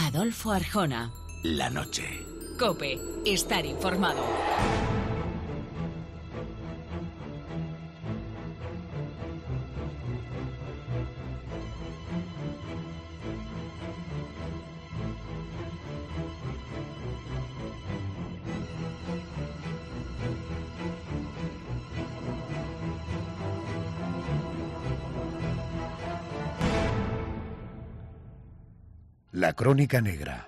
Adolfo Arjona. La noche. COPE. Estar informado. La crónica negra.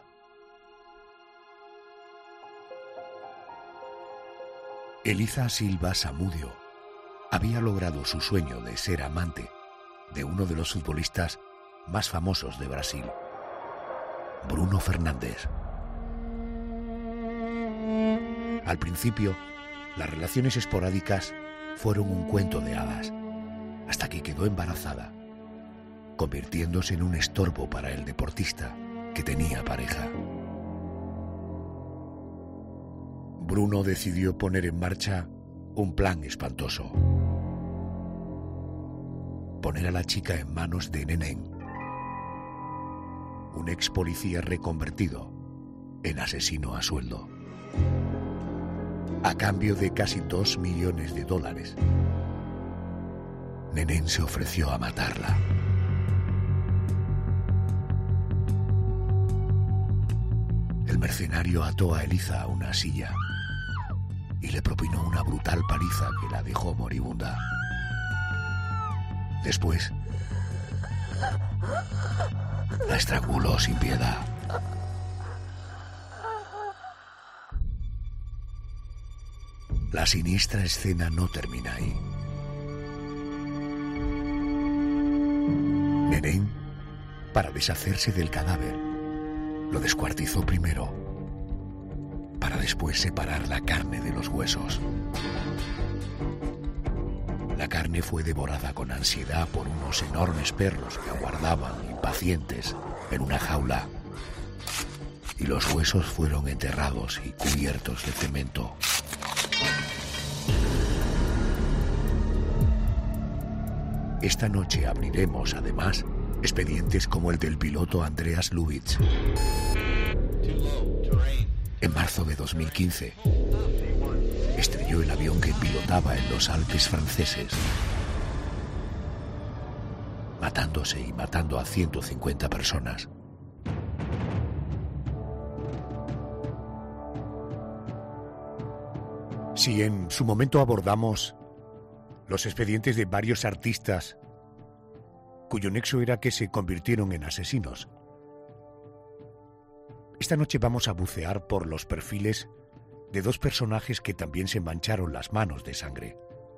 Eliza Silva Samudio había logrado su sueño de ser amante de uno de los futbolistas más famosos de Brasil, Bruno Fernández. Al principio, las relaciones esporádicas fueron un cuento de hadas, hasta que quedó embarazada, convirtiéndose en un estorbo para el deportista que tenía pareja. Bruno decidió poner en marcha un plan espantoso. Poner a la chica en manos de Nenén, un ex policía reconvertido en asesino a sueldo. A cambio de casi $2 millones, Nenén se ofreció a matarla. El mercenario ató a Eliza a una silla y le propinó una brutal paliza que la dejó moribunda. Después, la estranguló sin piedad. La siniestra escena no termina ahí. Nenén, para deshacerse del cadáver, lo descuartizó primero, para después separar la carne de los huesos. La carne fue devorada con ansiedad por unos enormes perros que aguardaban impacientes en una jaula, y los huesos fueron enterrados y cubiertos de cemento. Esta noche abriremos, además, expedientes como el del piloto Andreas Lubitsch. En marzo de 2015, estrelló el avión que pilotaba en los Alpes franceses, matándose y matando a 150 personas. Si en su momento abordamos los expedientes de varios artistas cuyo nexo era que se convirtieron en asesinos, esta noche vamos a bucear por los perfiles de dos personajes que también se mancharon las manos de sangre.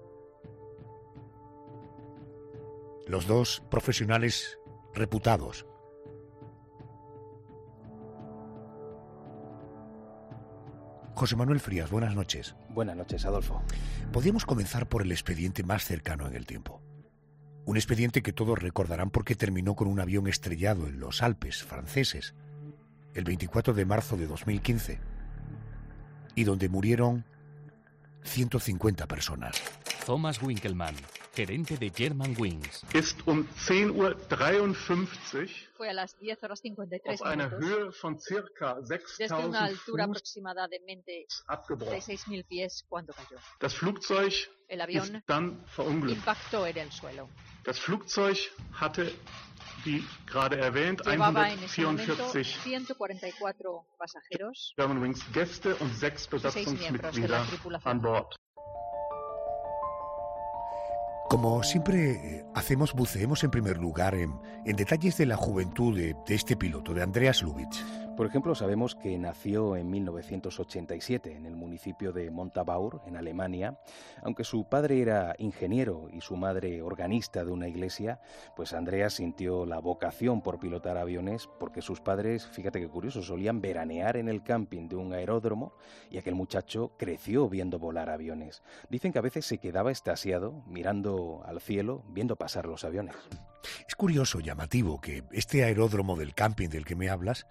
Los dos profesionales reputados. José Manuel Frías, buenas noches. Buenas noches, Adolfo. Podríamos comenzar por el expediente más cercano en el tiempo. Un expediente que todos recordarán porque terminó con un avión estrellado en los Alpes franceses el 24 de marzo de 2015 y donde murieron 150 personas. Thomas Winkelmann, gerente de Germanwings. Ist 10:53 Fue a las 10:53 auf einer minutos, Höhe von circa desde una 6.000 altura Fuß aproximadamente de abgebrochen. 6.000 pies cuando cayó. Das Flugzeug El ist avión dann verunglückt. impactó en el suelo. Das Flugzeug hatte, wie gerade erwähnt, Llevaba en ese momento 144 144 pasajeros Germanwings Gäste und 6 y 6 miembros de la Besatzungsmitglieder an tripulación. Bord. Como siempre hacemos, buceemos en primer lugar en detalles de la juventud de este piloto, de Andreas Lubitsch. Por ejemplo, sabemos que nació en 1987 en el municipio de Montabaur, en Alemania. Aunque su padre era ingeniero y su madre organista de una iglesia, pues Andreas sintió la vocación por pilotar aviones porque sus padres, fíjate qué curioso, solían veranear en el camping de un aeródromo y aquel muchacho creció viendo volar aviones. Dicen que a veces se quedaba extasiado mirando al cielo, viendo pasar los aviones. Es curioso, llamativo, que este aeródromo del camping del que me hablas,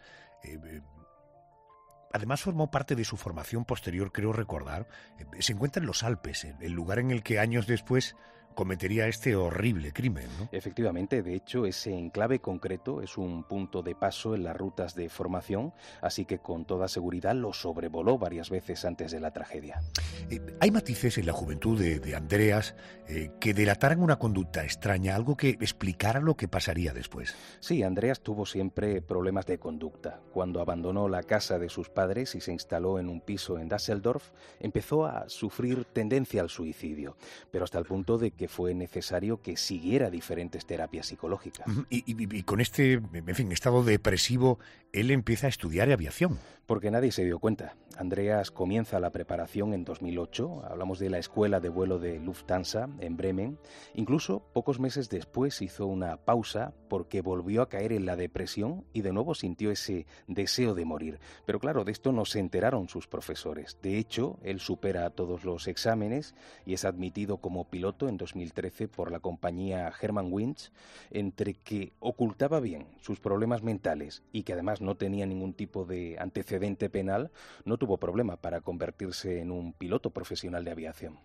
además formó parte de su formación posterior, creo recordar. Se encuentra en los Alpes, el lugar en el que años después cometería este horrible crimen, ¿no? Efectivamente, de hecho, ese enclave concreto es un punto de paso en las rutas de formación, así que con toda seguridad lo sobrevoló varias veces antes de la tragedia. Hay matices en la juventud de Andreas que delataran una conducta extraña, algo que explicara lo que pasaría después. Sí, Andreas tuvo siempre problemas de conducta. Cuando abandonó la casa de sus padres y se instaló en un piso en Düsseldorf, empezó a sufrir tendencia al suicidio, pero hasta el punto de que fue necesario que siguiera diferentes terapias psicológicas. Y con este, en fin, estado depresivo, él empieza a estudiar aviación. Porque nadie se dio cuenta. Andreas comienza la preparación en 2008, hablamos de la escuela de vuelo de Lufthansa en Bremen. Incluso pocos meses después hizo una pausa porque volvió a caer en la depresión y de nuevo sintió ese deseo de morir. Pero claro, de esto no se enteraron sus profesores. De hecho, él supera todos los exámenes y es admitido como piloto en 2013 por la compañía Germanwings, entre que ocultaba bien sus problemas mentales y que además no tenía ningún tipo de antecedente penal, no tuvo problema para convertirse en un piloto profesional de aviación.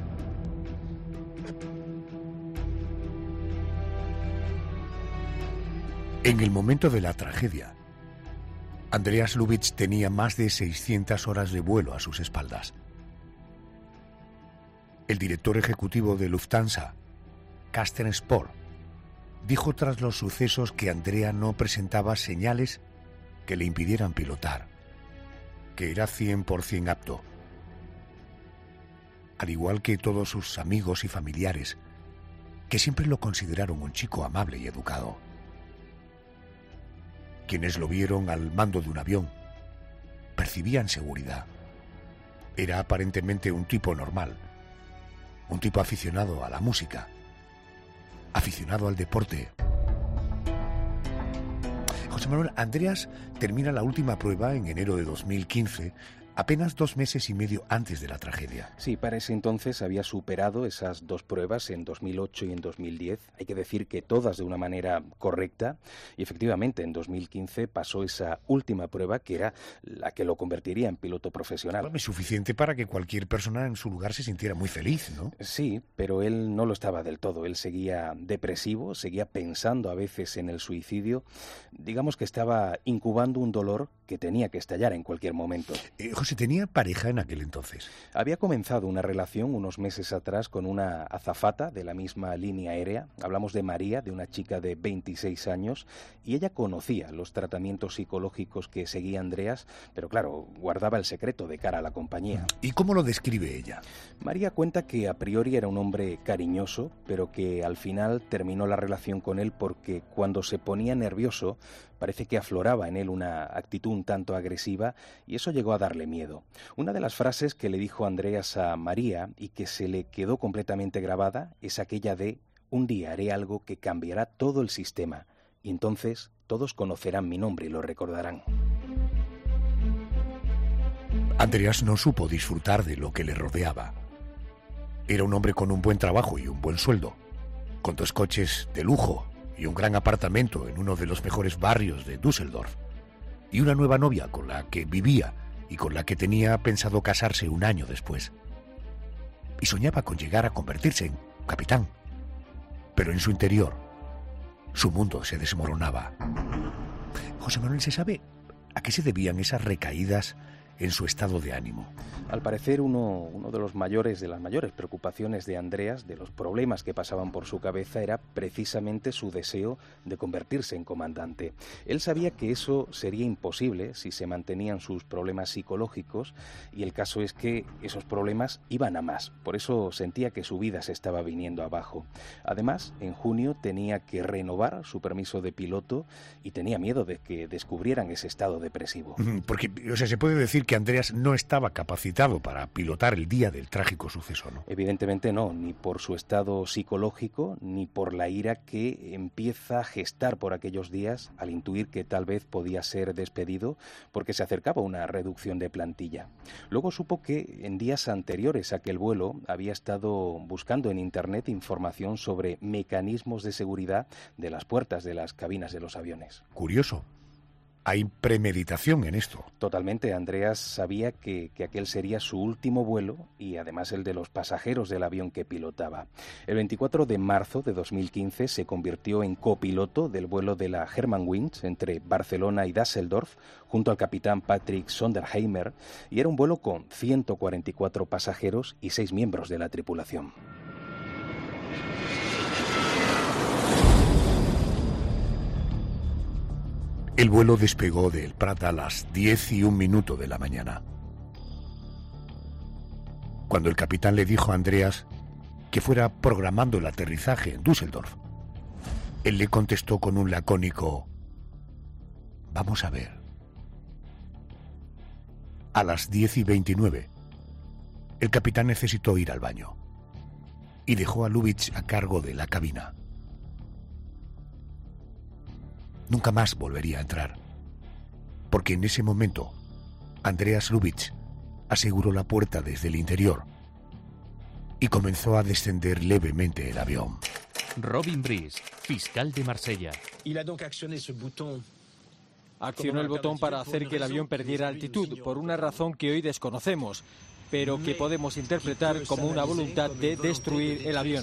En el momento de la tragedia, Andreas Lubitz tenía más de 600 horas de vuelo a sus espaldas. El director ejecutivo de Lufthansa, Carsten Spohr, dijo tras los sucesos que Andrea no presentaba señales que le impidieran pilotar, que era 100% apto. Al igual que todos sus amigos y familiares, que siempre lo consideraron un chico amable y educado. Quienes lo vieron al mando de un avión percibían seguridad. Era aparentemente un tipo normal, un tipo aficionado a la música, aficionado al deporte. José Manuel, Andreas termina la última prueba en enero de 2015, apenas 2 meses y medio antes de la tragedia. Sí, para ese entonces había superado esas 2 pruebas en 2008 y en 2010. Hay que decir que todas de una manera correcta. Y efectivamente, en 2015 pasó esa última prueba, que era la que lo convertiría en piloto profesional. Bueno, es suficiente para que cualquier persona en su lugar se sintiera muy feliz, ¿no? Sí, pero él no lo estaba del todo. Él seguía depresivo, seguía pensando a veces en el suicidio. Digamos que estaba incubando un dolor que tenía que estallar en cualquier momento. José, ¿tenía pareja en aquel entonces? Había comenzado una relación unos meses atrás con una azafata de la misma línea aérea. Hablamos de María, de una chica de 26 años, y ella conocía los tratamientos psicológicos que seguía Andreas, pero claro, guardaba el secreto de cara a la compañía. ¿Y cómo lo describe ella? María cuenta que a priori era un hombre cariñoso, pero que al final terminó la relación con él porque cuando se ponía nervioso, parece que afloraba en él una actitud un tanto agresiva y eso llegó a darle miedo. Una de las frases que le dijo Andreas a María y que se le quedó completamente grabada es aquella de: un día haré algo que cambiará todo el sistema y entonces todos conocerán mi nombre y lo recordarán. Andreas no supo disfrutar de lo que le rodeaba. Era un hombre con un buen trabajo y un buen sueldo, con 2 coches de lujo y un gran apartamento en uno de los mejores barrios de Düsseldorf, y una nueva novia con la que vivía y con la que tenía pensado casarse un año después. Y soñaba con llegar a convertirse en capitán. Pero en su interior, su mundo se desmoronaba. José Manuel, ¿se sabe a qué se debían esas recaídas en su estado de ánimo? Al parecer, uno de las mayores preocupaciones de Andreas, de los problemas que pasaban por su cabeza, era precisamente su deseo de convertirse en comandante. Él sabía que eso sería imposible si se mantenían sus problemas psicológicos, y el caso es que esos problemas iban a más. Por eso sentía que su vida se estaba viniendo abajo. Además, en junio tenía que renovar su permiso de piloto y tenía miedo de que descubrieran ese estado depresivo. Porque, se puede decir que Andreas no estaba capacitado para pilotar el día del trágico suceso, ¿no? Evidentemente no, ni por su estado psicológico, ni por la ira que empieza a gestar por aquellos días al intuir que tal vez podía ser despedido porque se acercaba una reducción de plantilla. Luego supo que en días anteriores a aquel vuelo había estado buscando en internet información sobre mecanismos de seguridad de las puertas de las cabinas de los aviones. Curioso. Hay premeditación en esto. Totalmente. Andreas sabía que aquel sería su último vuelo y además el de los pasajeros del avión que pilotaba. El 24 de marzo de 2015 se convirtió en copiloto del vuelo de la Germanwings entre Barcelona y Düsseldorf junto al capitán Patrick Sonderheimer, y era un vuelo con 144 pasajeros y 6 miembros de la tripulación. El vuelo despegó de El Prat a las 10:01 de la mañana. Cuando el capitán le dijo a Andreas que fuera programando el aterrizaje en Düsseldorf, él le contestó con un lacónico: vamos a ver. A las 10:29, el capitán necesitó ir al baño y dejó a Lubitsch a cargo de la cabina. Nunca más volvería a entrar, porque en ese momento Andreas Lubitsch aseguró la puerta desde el interior y comenzó a descender levemente el avión. Robin Brice, fiscal de Marsella. Accionó el botón para hacer que el avión perdiera altitud, por una razón que hoy desconocemos, pero que podemos interpretar como una voluntad de destruir el avión.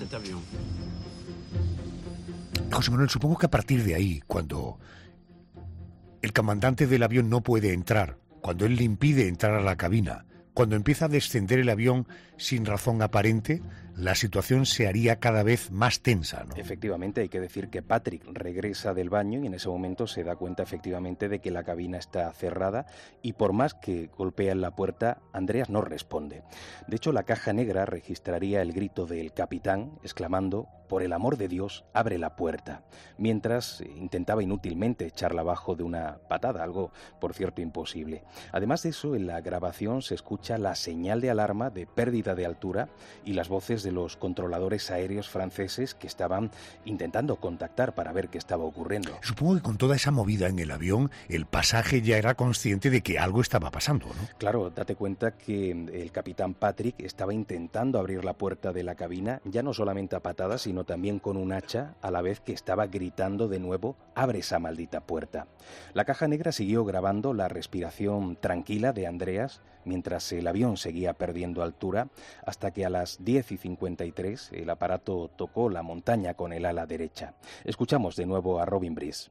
José Manuel, supongo que a partir de ahí, cuando el comandante del avión no puede entrar, cuando él le impide entrar a la cabina, cuando empieza a descender el avión sin razón aparente, la situación se haría cada vez más tensa, ¿no? Efectivamente, hay que decir que Patrick regresa del baño y en ese momento se da cuenta efectivamente de que la cabina está cerrada y por más que golpea en la puerta, Andreas no responde. De hecho, la caja negra registraría el grito del capitán exclamando: por el amor de Dios, abre la puerta, mientras intentaba inútilmente echarla abajo de una patada, algo por cierto imposible. Además de eso, en la grabación se escucha la señal de alarma de pérdida de altura y las voces de los controladores aéreos franceses que estaban intentando contactar para ver qué estaba ocurriendo. Supongo que con toda esa movida en el avión, el pasaje ya era consciente de que algo estaba pasando, ¿no? Claro, date cuenta que el capitán Patrick estaba intentando abrir la puerta de la cabina, ya no solamente a patadas, sino también con un hacha, a la vez que estaba gritando de nuevo: abre esa maldita puerta. La caja negra siguió grabando la respiración tranquila de Andreas mientras el avión seguía perdiendo altura, hasta que a las 10:53 el aparato tocó la montaña con el ala derecha. Escuchamos de nuevo a Robin Brice.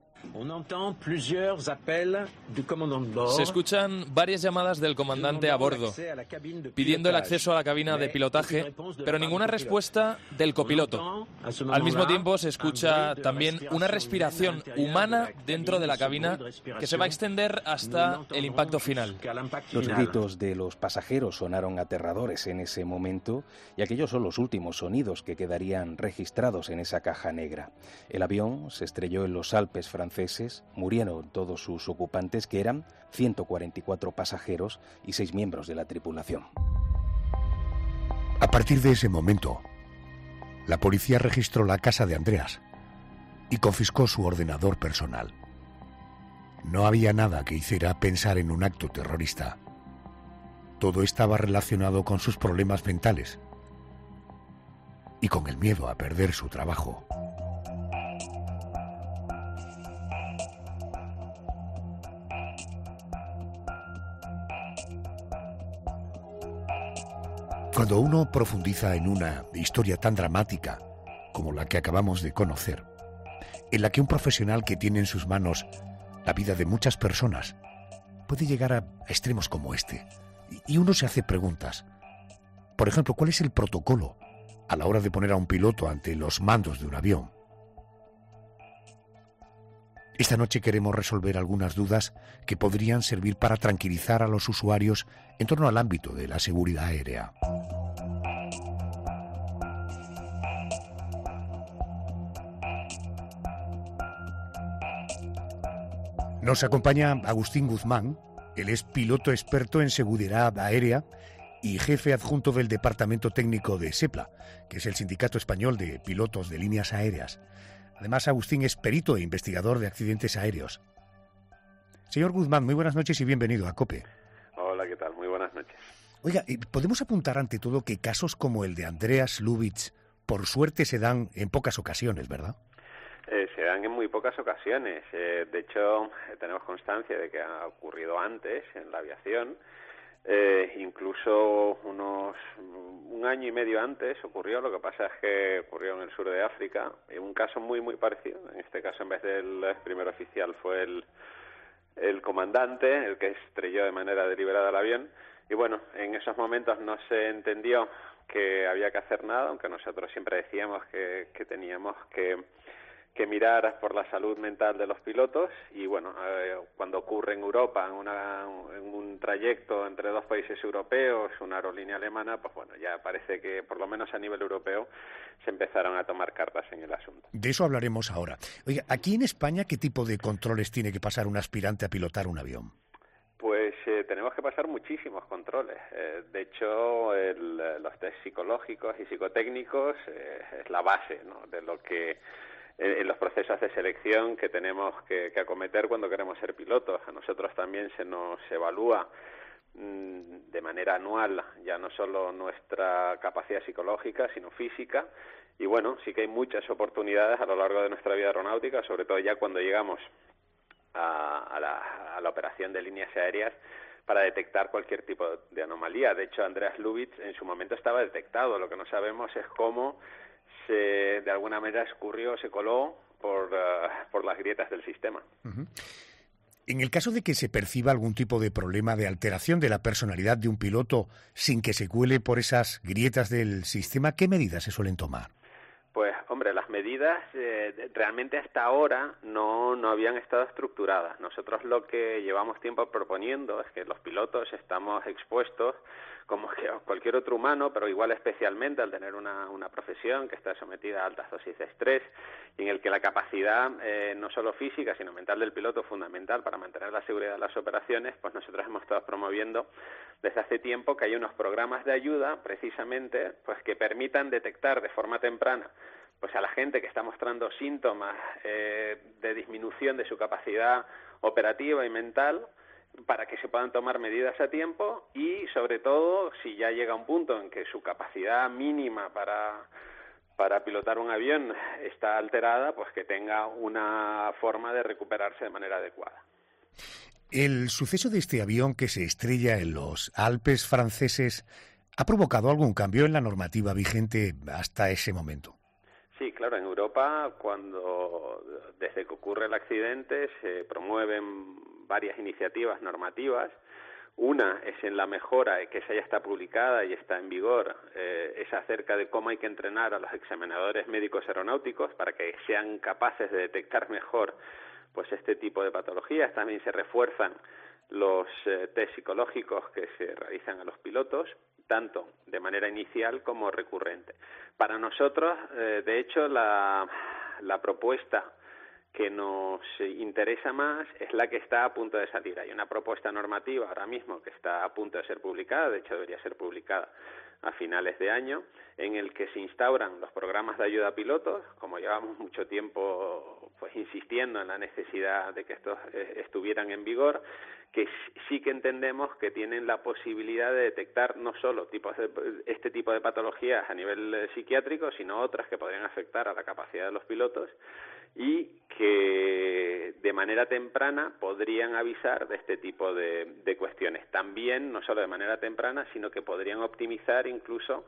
Se escuchan varias llamadas del comandante a bordo, pidiendo el acceso a la cabina de pilotaje, pero ninguna respuesta del copiloto. Al mismo tiempo se escucha también una respiración humana dentro de la cabina que se va a extender hasta el impacto final. Los gritos de los pasajeros sonaron aterradores en ese momento y aquellos son los últimos sonidos que quedarían registrados en esa caja negra. El avión se estrelló en los Alpes franceses, murieron todos sus ocupantes, que eran 144 pasajeros y 6 miembros de la tripulación. A partir de ese momento, la policía registró la casa de Andreas y confiscó su ordenador personal. No había nada que hiciera pensar en un acto terrorista. Todo estaba relacionado con sus problemas mentales y con el miedo a perder su trabajo. Cuando uno profundiza en una historia tan dramática como la que acabamos de conocer, en la que un profesional que tiene en sus manos la vida de muchas personas puede llegar a extremos como este, y uno se hace preguntas. Por ejemplo, ¿cuál es el protocolo a la hora de poner a un piloto ante los mandos de un avión? Esta noche queremos resolver algunas dudas que podrían servir para tranquilizar a los usuarios en torno al ámbito de la seguridad aérea. Nos acompaña Agustín Guzmán. Él es piloto experto en seguridad aérea y jefe adjunto del Departamento Técnico de SEPLA, que es el Sindicato Español de Pilotos de Líneas Aéreas. Además, Agustín es perito e investigador de accidentes aéreos. Señor Guzmán, muy buenas noches y bienvenido a COPE. Hola, ¿qué tal? Muy buenas noches. Oiga, ¿podemos apuntar ante todo que casos como el de Andreas Lubitsch, por suerte, se dan en pocas ocasiones, verdad? Se dan en muy pocas ocasiones. De hecho, tenemos constancia de que ha ocurrido antes en la aviación. Incluso un año y medio antes ocurrió. Lo que pasa es que ocurrió en el sur de África. Un caso muy parecido. En este caso, en vez del primer oficial, fue el comandante el que estrelló de manera deliberada el avión. Y bueno, en esos momentos no se entendió que había que hacer nada, aunque nosotros siempre decíamos que teníamos que mirar por la salud mental de los pilotos. Y bueno, cuando ocurre en Europa, en un trayecto entre dos países europeos, una aerolínea alemana, pues bueno, ya parece que por lo menos a nivel europeo se empezaron a tomar cartas en el asunto. De eso hablaremos ahora. Oiga, aquí en España, ¿qué tipo de controles tiene que pasar un aspirante a pilotar un avión? Pues tenemos que pasar muchísimos controles. De hecho, los test psicológicos y psicotécnicos es la base, ¿no?, de lo que en los procesos de selección que tenemos que acometer cuando queremos ser pilotos. A nosotros también se nos evalúa de manera anual ya no solo nuestra capacidad psicológica, sino física. Y bueno, sí que hay muchas oportunidades a lo largo de nuestra vida aeronáutica, sobre todo ya cuando llegamos a la operación de líneas aéreas, para detectar cualquier tipo de anomalía. De hecho, Andreas Lubitz en su momento estaba detectado. Lo que no sabemos es cómo de alguna manera se coló por las grietas del sistema. Uh-huh. En el caso de que se perciba algún tipo de problema de alteración de la personalidad de un piloto sin que se cuele por esas grietas del sistema, ¿qué medidas se suelen tomar? Pues, hombre, las medidas realmente hasta ahora no habían estado estructuradas. Nosotros lo que llevamos tiempo proponiendo es que los pilotos estamos expuestos como que cualquier otro humano, pero igual especialmente al tener una profesión que está sometida a altas dosis de estrés y en el que la capacidad no solo física sino mental del piloto es fundamental para mantener la seguridad de las operaciones. Pues nosotros hemos estado promoviendo desde hace tiempo que hay unos programas de ayuda precisamente pues que permitan detectar de forma temprana pues a la gente que está mostrando síntomas de disminución de su capacidad operativa y mental, para que se puedan tomar medidas a tiempo y, sobre todo, si ya llega un punto en que su capacidad mínima para pilotar un avión está alterada, pues que tenga una forma de recuperarse de manera adecuada. El suceso de este avión que se estrella en los Alpes franceses ¿ha provocado algún cambio en la normativa vigente hasta ese momento? Sí, claro, en Europa, desde que ocurre el accidente, se promueven varias iniciativas normativas. Una es en la mejora, que esa ya está publicada y está en vigor, es acerca de cómo hay que entrenar a los examinadores médicos aeronáuticos para que sean capaces de detectar mejor pues este tipo de patologías. También se refuerzan los test psicológicos que se realizan a los pilotos, tanto de manera inicial como recurrente. Para nosotros, de hecho, la propuesta que nos interesa más es la que está a punto de salir. Hay una propuesta normativa ahora mismo que está a punto de ser publicada, de hecho debería ser publicada a finales de año, en el que se instauran los programas de ayuda a pilotos. Como llevamos mucho tiempo pues insistiendo en la necesidad de que estos estuvieran en vigor, que sí que entendemos que tienen la posibilidad de detectar no solo este tipo de patologías a nivel psiquiátrico, sino otras que podrían afectar a la capacidad de los pilotos y que de manera temprana podrían avisar de este tipo de cuestiones. También, no solo de manera temprana, sino que podrían optimizar incluso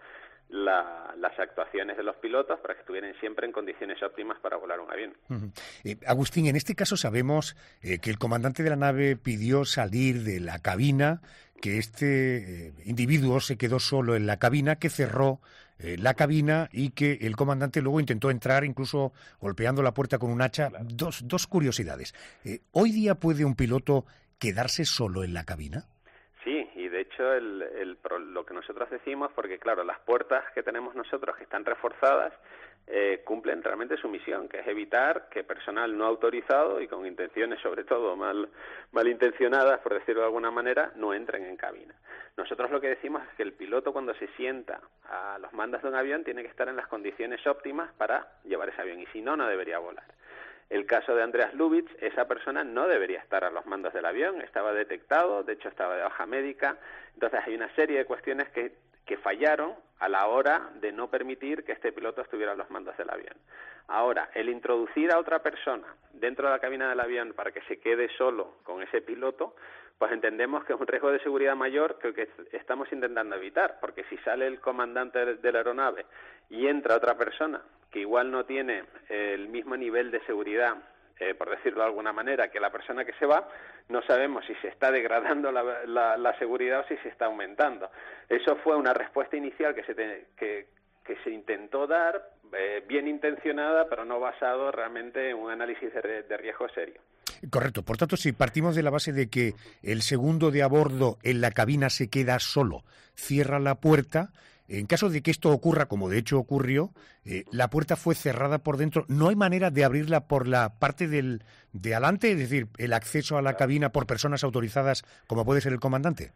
las actuaciones de los pilotos para que estuvieran siempre en condiciones óptimas para volar un avión. Uh-huh. Agustín, en este caso sabemos que el comandante de la nave pidió salir de la cabina, que este individuo se quedó solo en la cabina, que cerró la cabina y que el comandante luego intentó entrar incluso golpeando la puerta con un hacha. Claro. Dos curiosidades. ¿Hoy día puede un piloto quedarse solo en la cabina? Sí, y de hecho lo que nosotros decimos, porque claro, las puertas que tenemos nosotros que están reforzadas cumplen realmente su misión, que es evitar que personal no autorizado y con intenciones sobre todo malintencionadas, por decirlo de alguna manera, no entren en cabina. Nosotros lo que decimos es que el piloto cuando se sienta a los mandos de un avión tiene que estar en las condiciones óptimas para llevar ese avión y si no, no debería volar. El caso de Andreas Lubitz, esa persona no debería estar a los mandos del avión, estaba detectado, de hecho estaba de baja médica, entonces hay una serie de cuestiones que que fallaron a la hora de no permitir que este piloto estuviera a los mandos del avión. Ahora, el introducir a otra persona dentro de la cabina del avión para que se quede solo con ese piloto, pues entendemos que es un riesgo de seguridad mayor que el que estamos intentando evitar, porque si sale el comandante de la aeronave y entra otra persona que igual no tiene el mismo nivel de seguridad, por decirlo de alguna manera, que la persona que se va, no sabemos si se está degradando la seguridad o si se está aumentando. Eso fue una respuesta inicial que se intentó dar, bien intencionada, pero no basado realmente en un análisis de riesgo serio. Correcto. Por tanto, si partimos de la base de que el segundo de a bordo en la cabina se queda solo, cierra la puerta, en caso de que esto ocurra, como de hecho ocurrió, la puerta fue cerrada por dentro. ¿No hay manera de abrirla por la parte de adelante, es decir, el acceso a la cabina por personas autorizadas, como puede ser el comandante?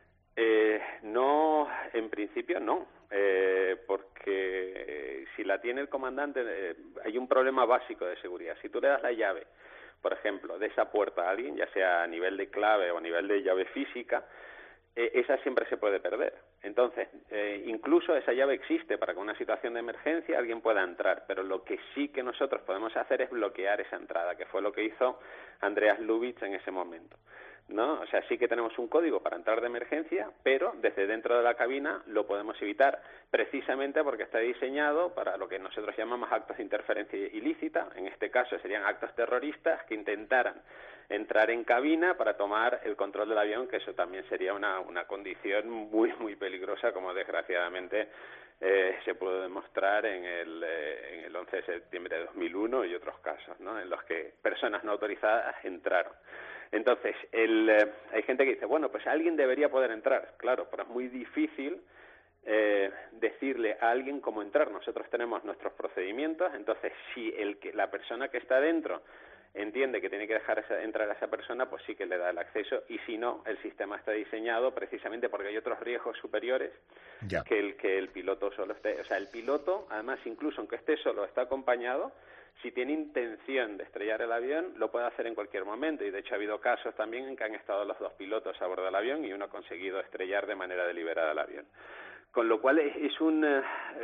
No, en principio no, porque si la tiene el comandante hay un problema básico de seguridad. Si tú le das la llave, por ejemplo, de esa puerta a alguien, ya sea a nivel de clave o a nivel de llave física, esa siempre se puede perder. Entonces, incluso esa llave existe para que en una situación de emergencia alguien pueda entrar, pero lo que sí que nosotros podemos hacer es bloquear esa entrada, que fue lo que hizo Andreas Lubitz en ese momento, ¿no? O sea, sí que tenemos un código para entrar de emergencia, pero desde dentro de la cabina lo podemos evitar, precisamente porque está diseñado para lo que nosotros llamamos actos de interferencia ilícita. En este caso serían actos terroristas que intentaran entrar en cabina para tomar el control del avión, que eso también sería una condición muy, muy peligrosa, como desgraciadamente se pudo demostrar en el 11 de septiembre de 2001 y otros casos, ¿no?, en los que personas no autorizadas entraron. Entonces, hay gente que dice, bueno, pues alguien debería poder entrar. Claro, pero es muy difícil decirle a alguien cómo entrar. Nosotros tenemos nuestros procedimientos, entonces si la persona que está dentro entiende que tiene que dejar entrar a esa persona, pues sí que le da el acceso, y si no, el sistema está diseñado precisamente porque hay otros riesgos superiores que el piloto solo esté. O sea, el piloto, además, incluso aunque esté solo, está acompañado, si tiene intención de estrellar el avión, lo puede hacer en cualquier momento, y de hecho ha habido casos también en que han estado los dos pilotos a bordo del avión y uno ha conseguido estrellar de manera deliberada el avión. Con lo cual es una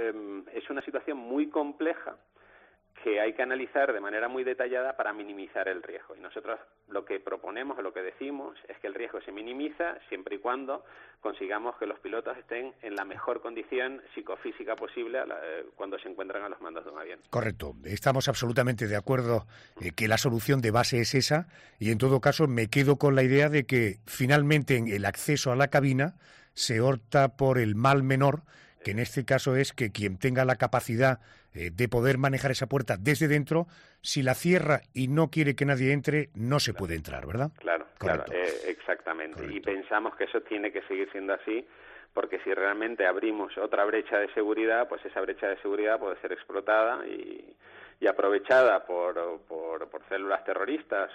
situación muy compleja que hay que analizar de manera muy detallada para minimizar el riesgo. Y nosotros lo que proponemos o lo que decimos es que el riesgo se minimiza siempre y cuando consigamos que los pilotos estén en la mejor condición psicofísica posible cuando se encuentran a los mandos de un avión. Correcto. Estamos absolutamente de acuerdo que la solución de base es esa, y en todo caso me quedo con la idea de que finalmente en el acceso a la cabina se opta por el mal menor, que en este caso es que quien tenga la capacidad de poder manejar esa puerta desde dentro, si la cierra y no quiere que nadie entre, no se puede entrar, ¿verdad? Claro, exactamente. Correcto. Y pensamos que eso tiene que seguir siendo así, porque si realmente abrimos otra brecha de seguridad, pues esa brecha de seguridad puede ser explotada y aprovechada por células terroristas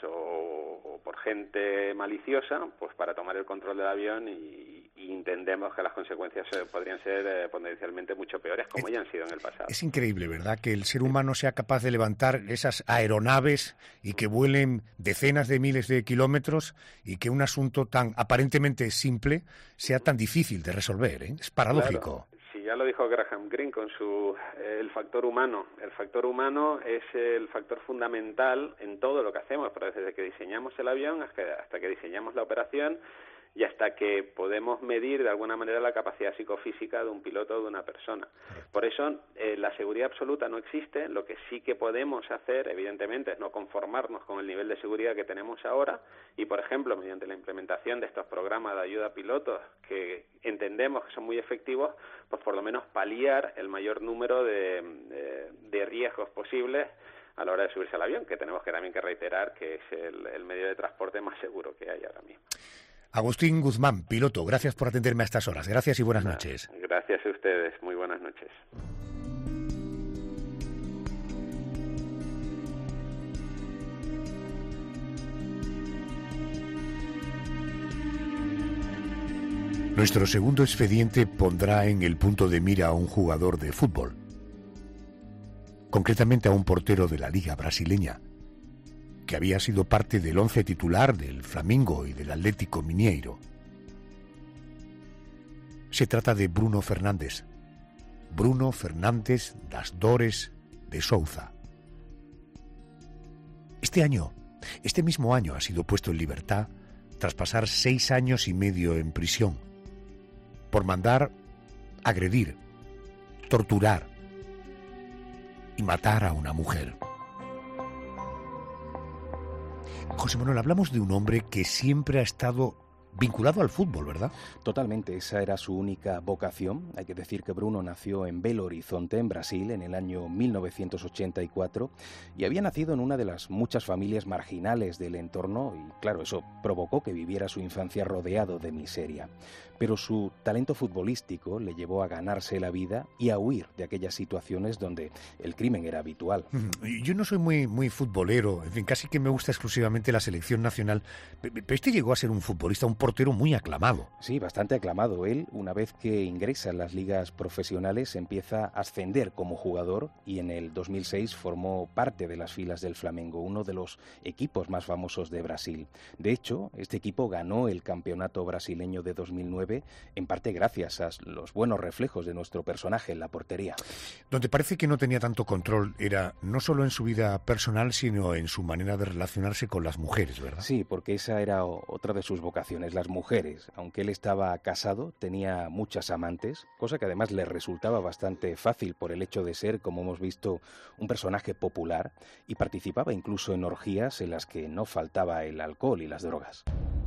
o por gente maliciosa, pues para tomar el control del avión, y entendemos que las consecuencias podrían ser potencialmente mucho peores, como ya han sido en el pasado. Es increíble, ¿verdad?, que el ser humano sea capaz de levantar esas aeronaves y que vuelen decenas de miles de kilómetros, y que un asunto tan aparentemente simple sea tan difícil de resolver, ¿eh? Es paradójico. Claro. Sí, ya lo dijo Graham Greene con el factor humano. El factor humano es el factor fundamental en todo lo que hacemos, pero desde que diseñamos el avión hasta que diseñamos la operación y hasta que podemos medir de alguna manera la capacidad psicofísica de un piloto o de una persona. Por eso la seguridad absoluta no existe. Lo que sí que podemos hacer, evidentemente, es no conformarnos con el nivel de seguridad que tenemos ahora, y, por ejemplo, mediante la implementación de estos programas de ayuda a pilotos, que entendemos que son muy efectivos, pues por lo menos paliar el mayor número de riesgos posibles a la hora de subirse al avión, que tenemos que también reiterar que es el medio de transporte más seguro que hay ahora mismo. Agustín Guzmán, piloto, gracias por atenderme a estas horas. Gracias y buenas noches. Gracias a ustedes. Muy buenas noches. Nuestro segundo expediente pondrá en el punto de mira a un jugador de fútbol, concretamente a un portero de la Liga Brasileña, que había sido parte del 11 titular del Flamengo y del Atlético Mineiro. Se trata de Bruno Fernández. Bruno Fernández das Dores de Souza. Este mismo año ha sido puesto en libertad tras pasar 6 años y medio en prisión por mandar agredir, torturar y matar a una mujer. José Manuel, hablamos de un hombre que siempre ha estado vinculado al fútbol, ¿verdad? Totalmente, esa era su única vocación. Hay que decir que Bruno nació en Belo Horizonte, en Brasil, en el año 1984, y había nacido en una de las muchas familias marginales del entorno, y claro, eso provocó que viviera su infancia rodeado de miseria. Pero su talento futbolístico le llevó a ganarse la vida y a huir de aquellas situaciones donde el crimen era habitual. Yo no soy muy futbolero, en fin, casi que me gusta exclusivamente la selección nacional, pero este llegó a ser un futbolista, un portero muy aclamado. Sí, bastante aclamado. Él, una vez que ingresa en las ligas profesionales, empieza a ascender como jugador y en el 2006 formó parte de las filas del Flamengo, uno de los equipos más famosos de Brasil. De hecho, este equipo ganó el campeonato brasileño de 2009, en parte gracias a los buenos reflejos de nuestro personaje en la portería. Donde parece que no tenía tanto control era no solo en su vida personal, sino en su manera de relacionarse con las mujeres, ¿verdad? Sí, porque esa era otra de sus vocaciones, las mujeres. Aunque él estaba casado, tenía muchas amantes, cosa que además le resultaba bastante fácil por el hecho de ser, como hemos visto, un personaje popular, y participaba incluso en orgías en las que no faltaba el alcohol y las drogas.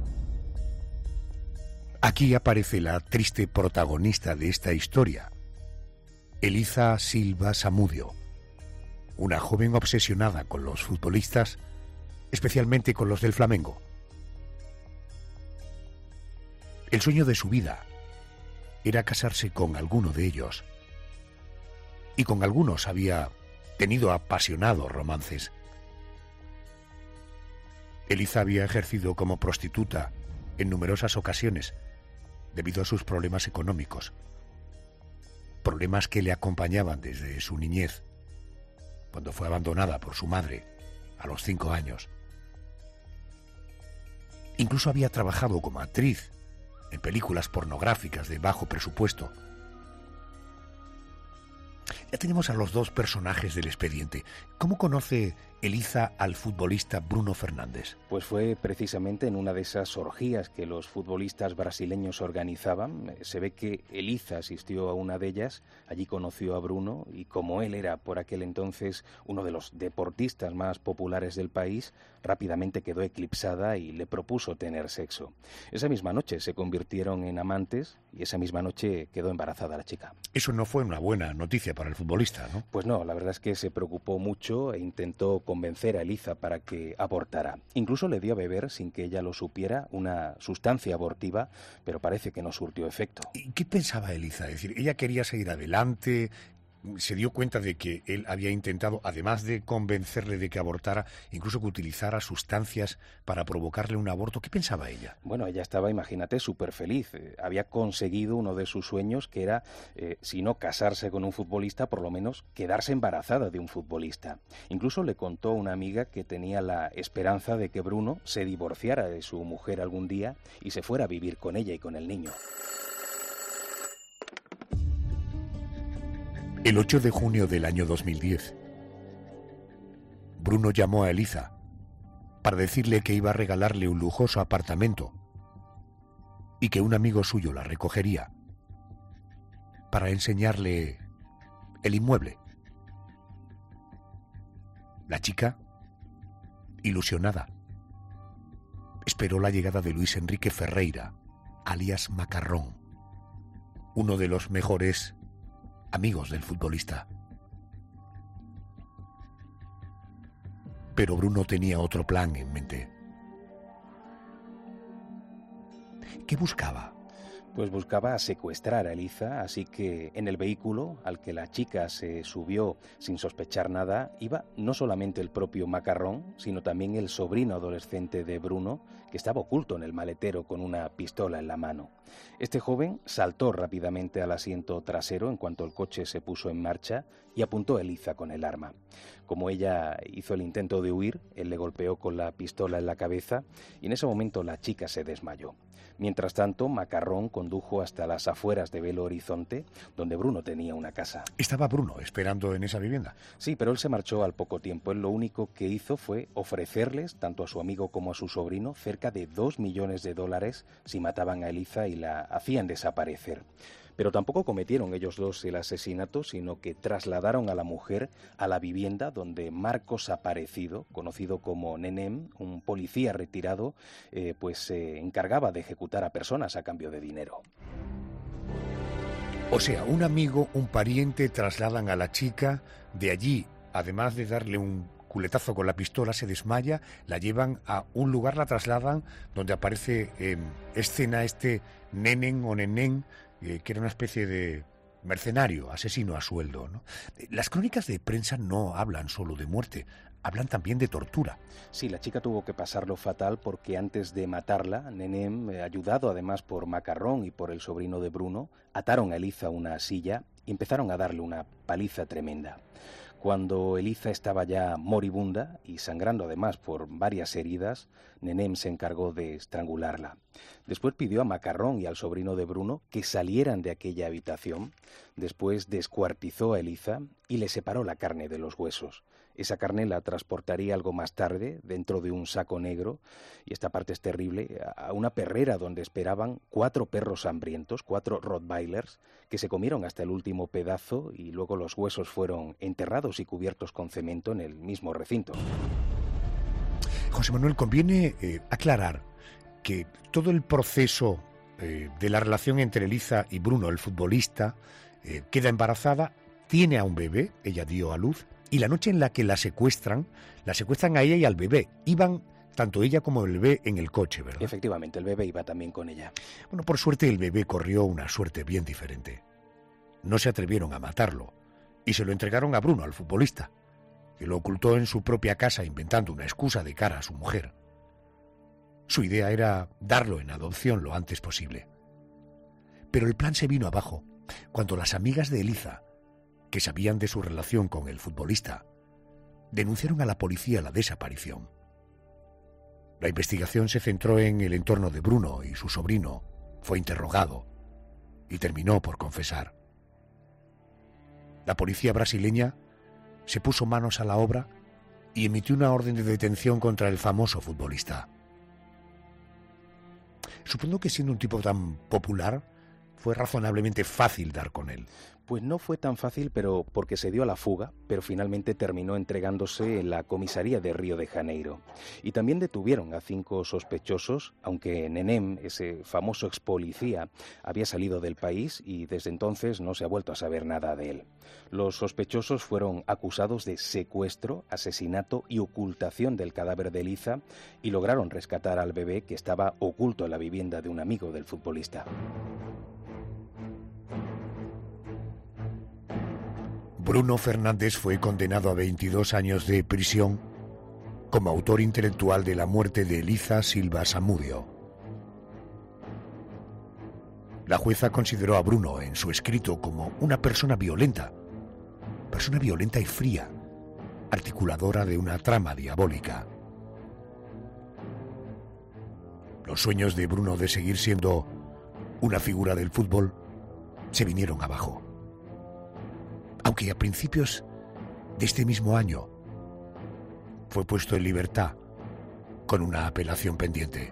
Aquí aparece la triste protagonista de esta historia, Elisa Silva Samudio, una joven obsesionada con los futbolistas, especialmente con los del Flamengo. El sueño de su vida era casarse con alguno de ellos, y con algunos había tenido apasionados romances. Elisa había ejercido como prostituta en numerosas ocasiones debido a sus problemas económicos, problemas que le acompañaban desde su niñez, cuando fue abandonada por su madre a los 5 años. Incluso había trabajado como actriz en películas pornográficas de bajo presupuesto. Ya tenemos a los dos personajes del expediente. ¿Cómo conoce Elisa al futbolista Bruno Fernández? Pues fue precisamente en una de esas orgías que los futbolistas brasileños organizaban. Se ve que Elisa asistió a una de ellas, allí conoció a Bruno y como él era por aquel entonces uno de los deportistas más populares del país, rápidamente quedó eclipsada y le propuso tener sexo. Esa misma noche se convirtieron en amantes y esa misma noche quedó embarazada la chica. Eso no fue una buena noticia para el futbolista, ¿no? Pues no, la verdad es que se preocupó mucho e intentó convencer a Elisa para que abortara. Incluso le dio a beber, sin que ella lo supiera, una sustancia abortiva, pero parece que no surtió efecto. ¿Y qué pensaba Elisa? Es decir, ella quería seguir adelante, se dio cuenta de que él había intentado, además de convencerle de que abortara, incluso que utilizara sustancias para provocarle un aborto. ¿Qué pensaba ella? Bueno, ella estaba, imagínate, súper feliz. Había conseguido uno de sus sueños, que era, si no casarse con un futbolista, por lo menos quedarse embarazada de un futbolista. Incluso le contó a una amiga que tenía la esperanza de que Bruno se divorciara de su mujer algún día y se fuera a vivir con ella y con el niño. El 8 de junio del año 2010, Bruno llamó a Elisa para decirle que iba a regalarle un lujoso apartamento y que un amigo suyo la recogería para enseñarle el inmueble. La chica, ilusionada, esperó la llegada de Luis Enrique Ferreira, alias Macarrón, uno de los mejores amigos del futbolista. Pero Bruno tenía otro plan en mente. ¿Qué buscaba? Pues buscaba secuestrar a Elisa, así que en el vehículo al que la chica se subió sin sospechar nada, iba no solamente el propio Macarrón, sino también el sobrino adolescente de Bruno, que estaba oculto en el maletero con una pistola en la mano. Este joven saltó rápidamente al asiento trasero en cuanto el coche se puso en marcha y apuntó a Elisa con el arma. Como ella hizo el intento de huir, él le golpeó con la pistola en la cabeza y en ese momento la chica se desmayó. Mientras tanto, Macarrón, con condujo hasta las afueras de Belo Horizonte, donde Bruno tenía una casa. ¿Estaba Bruno esperando en esa vivienda? Sí, pero él se marchó al poco tiempo. Él lo único que hizo fue ofrecerles, tanto a su amigo como a su sobrino, cerca de $2 millones si mataban a Eliza y la hacían desaparecer. Pero tampoco cometieron ellos dos el asesinato, sino que trasladaron a la mujer a la vivienda donde Marcos Aparecido, conocido como Nenem, un policía retirado, se encargaba de ejecutar a personas a cambio de dinero. O sea, un amigo, un pariente trasladan a la chica, de allí, además de darle un culetazo con la pistola, se desmaya, la llevan a un lugar, la trasladan, donde aparece en escena este Nenen o Nenén, que era una especie de mercenario, asesino a sueldo, ¿no? Las crónicas de prensa no hablan solo de muerte, hablan también de tortura. Sí, la chica tuvo que pasarlo fatal porque antes de matarla, Nenem, ayudado además por Macarrón y por el sobrino de Bruno, ataron a Eliza a una silla y empezaron a darle una paliza tremenda. Cuando Eliza estaba ya moribunda y sangrando además por varias heridas, Nenem se encargó de estrangularla. Después pidió a Macarrón y al sobrino de Bruno que salieran de aquella habitación. Después descuartizó a Eliza y le separó la carne de los huesos. Esa carne la transportaría algo más tarde, dentro de un saco negro, y esta parte es terrible, a una perrera donde esperaban 4 perros hambrientos, 4 rottweilers, que se comieron hasta el último pedazo y luego los huesos fueron enterrados y cubiertos con cemento en el mismo recinto. José Manuel, conviene aclarar que todo el proceso de la relación entre Eliza y Bruno, el futbolista, queda embarazada, tiene a un bebé, ella dio a luz, y la noche en la que la secuestran a ella y al bebé. Iban tanto ella como el bebé en el coche, ¿verdad? Efectivamente, el bebé iba también con ella. Bueno, por suerte el bebé corrió una suerte bien diferente. No se atrevieron a matarlo y se lo entregaron a Bruno, al futbolista, que lo ocultó en su propia casa inventando una excusa de cara a su mujer. Su idea era darlo en adopción lo antes posible. Pero el plan se vino abajo cuando las amigas de Eliza, que sabían de su relación con el futbolista, denunciaron a la policía la desaparición. La investigación se centró en el entorno de Bruno y su sobrino fue interrogado y terminó por confesar. La policía brasileña se puso manos a la obra y emitió una orden de detención contra el famoso futbolista. Supongo que siendo un tipo tan popular, fue razonablemente fácil dar con él. Pues no fue tan fácil, pero porque se dio a la fuga, pero finalmente terminó entregándose en la comisaría de Río de Janeiro. Y también detuvieron a 5 sospechosos, aunque Nenem, ese famoso ex policía, había salido del país y desde entonces no se ha vuelto a saber nada de él. Los sospechosos fueron acusados de secuestro, asesinato y ocultación del cadáver de Eliza y lograron rescatar al bebé que estaba oculto en la vivienda de un amigo del futbolista. Bruno Fernández fue condenado a 22 años de prisión como autor intelectual de la muerte de Eliza Silva Samudio. La jueza consideró a Bruno en su escrito como una persona violenta y fría, articuladora de una trama diabólica. Los sueños de Bruno de seguir siendo una figura del fútbol se vinieron abajo. Aunque a principios de este mismo año fue puesto en libertad con una apelación pendiente.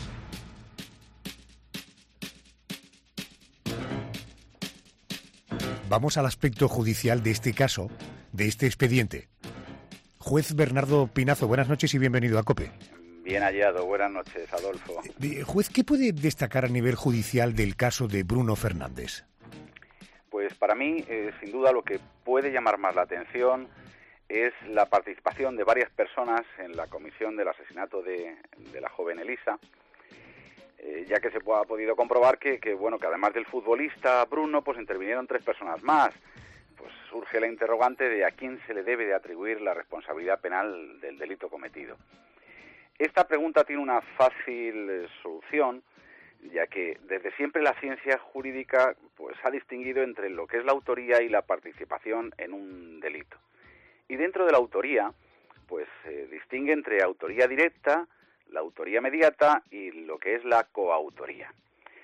Vamos al aspecto judicial de este caso, de este expediente. Juez Bernardo Pinazo, buenas noches y bienvenido a COPE. Bien hallado, buenas noches, Adolfo. Juez, ¿qué puede destacar a nivel judicial del caso de Bruno Fernández? Pues para mí, sin duda, lo que puede llamar más la atención es la participación de varias personas en la comisión del asesinato de la joven Elisa, ya que se ha podido comprobar que además del futbolista Bruno, pues intervinieron 3 personas más. Pues surge la interrogante de a quién se le debe de atribuir la responsabilidad penal del delito cometido. Esta pregunta tiene una fácil solución, ya que desde siempre la ciencia jurídica pues ha distinguido entre lo que es la autoría y la participación en un delito. Y dentro de la autoría, pues se distingue entre autoría directa, la autoría mediata y lo que es la coautoría.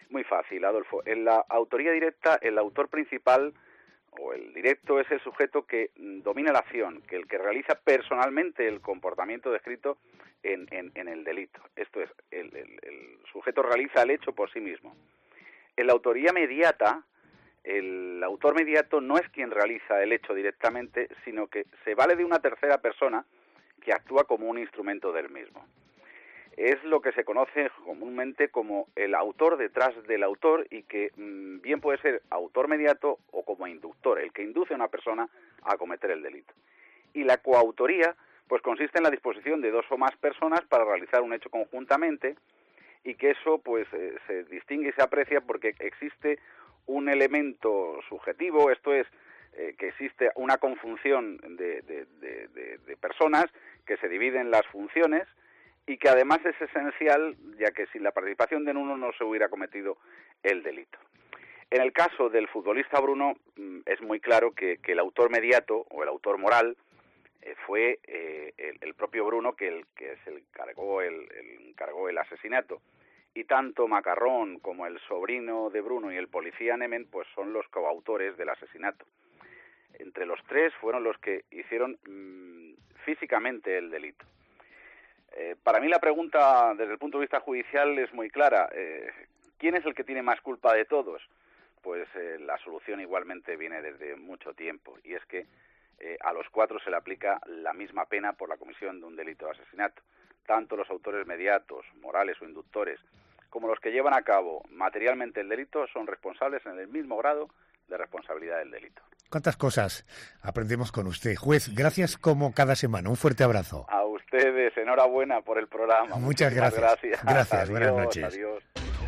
Muy fácil, Adolfo. En la autoría directa, el autor principal o el directo es el sujeto que domina la acción, que el que realiza personalmente el comportamiento descrito en el delito. Esto es, el sujeto realiza el hecho por sí mismo. En la autoría mediata, el autor mediato no es quien realiza el hecho directamente, sino que se vale de una tercera persona que actúa como un instrumento del mismo. Es lo que se conoce comúnmente como el autor detrás del autor y que bien puede ser autor mediato o como inductor, el que induce a una persona a cometer el delito. Y la coautoría pues consiste en la disposición de dos o más personas para realizar un hecho conjuntamente y que eso pues se distingue y se aprecia porque existe un elemento subjetivo, esto es, que existe una conjunción de personas que se dividen las funciones y que además es esencial, ya que sin la participación de uno no se hubiera cometido el delito. En el caso del futbolista Bruno, es muy claro que el autor mediato o el autor moral fue el propio Bruno que se encargó el asesinato. Y tanto Macarrón como el sobrino de Bruno y el policía Nemen pues son los coautores del asesinato. Entre los tres fueron los que hicieron físicamente el delito. Para mí la pregunta desde el punto de vista judicial es muy clara. ¿Quién es el que tiene más culpa de todos? Pues la solución igualmente viene desde mucho tiempo y es que a los cuatro se le aplica la misma pena por la comisión de un delito de asesinato. Tanto los autores mediatos, morales o inductores, como los que llevan a cabo materialmente el delito son responsables en el mismo grado de responsabilidad del delito. ¿Cuántas cosas aprendemos con usted? Juez, gracias como cada semana. Un fuerte abrazo. A ustedes, enhorabuena por el programa. Muchas gracias. Gracias, adiós, buenas noches. Adiós.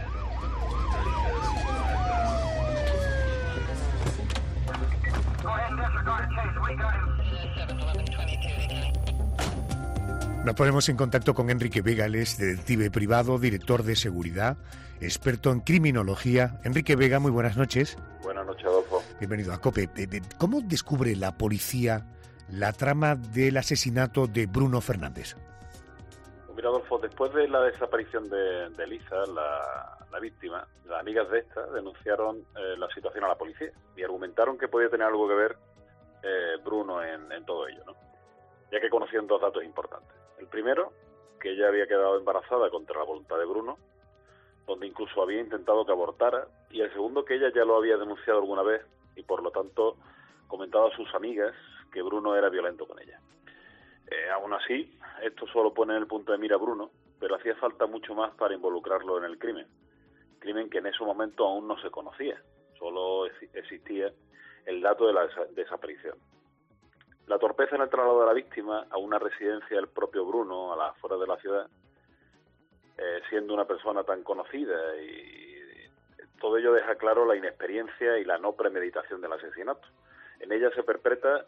Nos ponemos en contacto con Enrique Vega, él es detective privado, director de seguridad, experto en criminología. Enrique Vega, muy buenas noches. Buenas noches, Adolfo. Bienvenido a COPE. ¿Cómo descubre la policía la trama del asesinato de Bruno Fernández? Mira, Adolfo, después de la desaparición de Elisa, la víctima, las amigas de esta denunciaron la situación a la policía y argumentaron que podía tener algo que ver Bruno en todo ello, ¿no? Ya que conocían dos datos importantes. El primero, que ella había quedado embarazada contra la voluntad de Bruno, donde incluso había intentado que abortara, y el segundo, que ella ya lo había denunciado alguna vez y por lo tanto comentado a sus amigas que Bruno era violento con ella. Aún así, esto solo pone en el punto de mira a Bruno, pero hacía falta mucho más para involucrarlo en el crimen que en ese momento aún no se conocía, solo existía el dato de la desaparición. La torpeza en el traslado de la víctima a una residencia del propio Bruno, a las afueras de la ciudad, siendo una persona tan conocida, y todo ello deja claro la inexperiencia y la no premeditación del asesinato. En ella se perpetra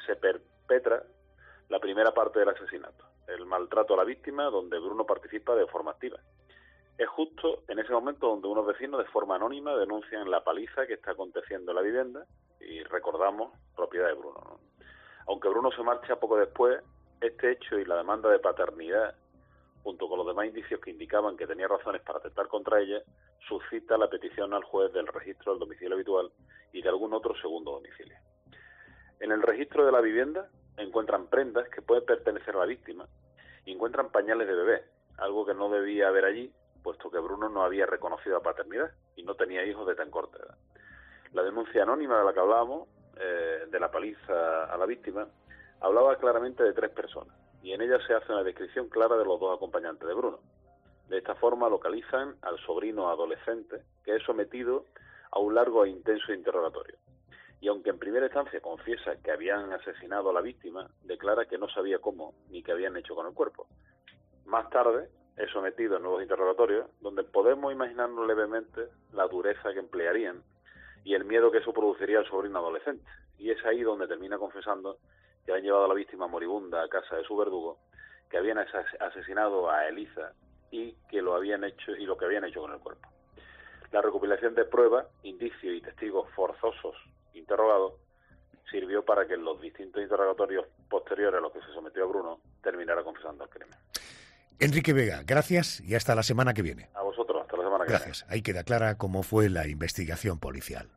la primera parte del asesinato, el maltrato a la víctima, donde Bruno participa de forma activa. Es justo en ese momento donde unos vecinos de forma anónima denuncian la paliza que está aconteciendo en la vivienda y recordamos propiedad de Bruno, ¿no? Aunque Bruno se marcha poco después, este hecho y la demanda de paternidad, junto con los demás indicios que indicaban que tenía razones para atentar contra ella, suscita la petición al juez del registro del domicilio habitual y de algún otro segundo domicilio. En el registro de la vivienda encuentran prendas que pueden pertenecer a la víctima y encuentran pañales de bebé, algo que no debía haber allí, puesto que Bruno no había reconocido la paternidad y no tenía hijos de tan corta edad. La denuncia anónima de la que hablábamos, de la paliza a la víctima, hablaba claramente de 3 personas y en ella se hace una descripción clara de los 2 acompañantes de Bruno. De esta forma localizan al sobrino adolescente que es sometido a un largo e intenso interrogatorio y aunque en primera instancia confiesa que habían asesinado a la víctima, declara que no sabía cómo ni qué habían hecho con el cuerpo. Más tarde es sometido a nuevos interrogatorios donde podemos imaginarnos levemente la dureza que emplearían y el miedo que eso produciría al sobrino adolescente. Y es ahí donde termina confesando que habían llevado a la víctima moribunda a casa de su verdugo, que habían asesinado a Elisa y que lo habían hecho y lo que habían hecho con el cuerpo. La recopilación de pruebas, indicios y testigos forzosos interrogados sirvió para que en los distintos interrogatorios posteriores a los que se sometió a Bruno terminara confesando el crimen. Enrique Vega, gracias y hasta la semana que viene. A vosotros, hasta la semana que viene. Gracias. Ahí queda clara cómo fue la investigación policial.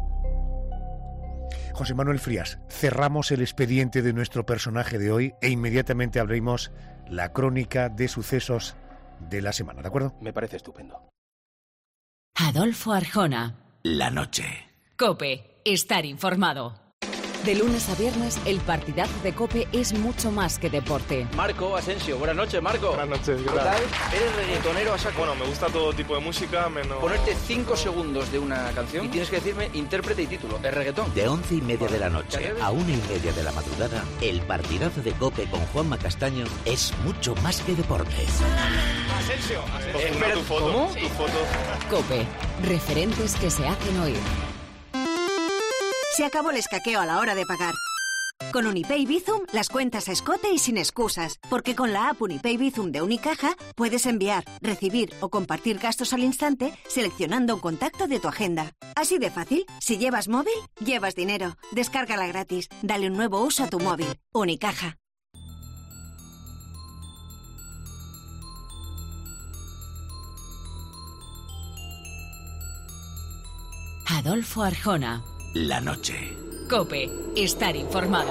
José Manuel Frías, cerramos el expediente de nuestro personaje de hoy e inmediatamente abrimos la crónica de sucesos de la semana, ¿de acuerdo? Me parece estupendo. Adolfo Arjona. La noche. COPE. Estar informado. De lunes a viernes, el partidazo de COPE es mucho más que deporte. Marco Asensio, buenas noches, Marco. Buenas noches, ¿qué tal? ¿Eres reggaetonero a saco? Bueno, me gusta todo tipo de música, menos... Ponerte 5 segundos de una canción y tienes que decirme intérprete y título. ¿Es reggaetón? De 11:30 de la noche a 1:30 de la madrugada, el partidazo de COPE con Juanma Castaño es mucho más que deporte. Asensio. Tu foto. ¿Cómo? Tu foto. COPE. Referentes que se hacen oír. Se acabó el escaqueo a la hora de pagar. Con Unipay Bizum, las cuentas a escote y sin excusas. Porque con la app Unipay Bizum de Unicaja, puedes enviar, recibir o compartir gastos al instante seleccionando un contacto de tu agenda. Así de fácil, si llevas móvil, llevas dinero. Descárgala gratis. Dale un nuevo uso a tu móvil. Unicaja. Adolfo Arjona. La noche. COPE. Estar informado.